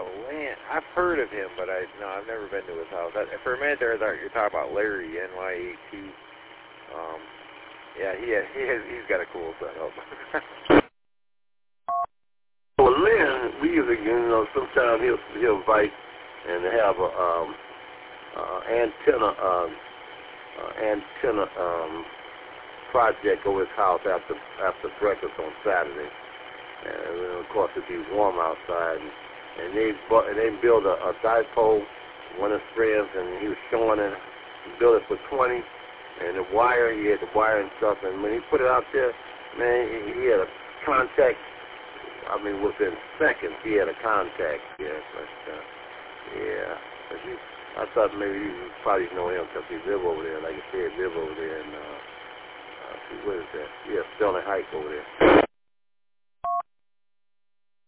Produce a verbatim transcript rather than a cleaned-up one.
Uh, Lance, I've heard of him, but I no, I've never been to his house. I, for a minute there, I thought you were talking about Larry, N Y A T. Um, yeah, he has, he has, he's got a cool setup. Well, Lynn, we usually, you know, sometimes he'll he'll invite and have a um, uh, antenna um, uh, antenna um, project over his house after after breakfast on Saturday. And then of course it'd be warm outside, and, and they bu- and they built a, a dipole. One of his friends, and he was showing it. He built it for twenty, and the wire, he had the wire and stuff. And when he put it out there, man, he, he had a contact. I mean, within seconds, he had a contact. Yeah, but uh, yeah, but he, I thought maybe you probably know him because he live over there. Like I said, live over there in uh, uh, what is that? Yeah, Sterling Heights over there.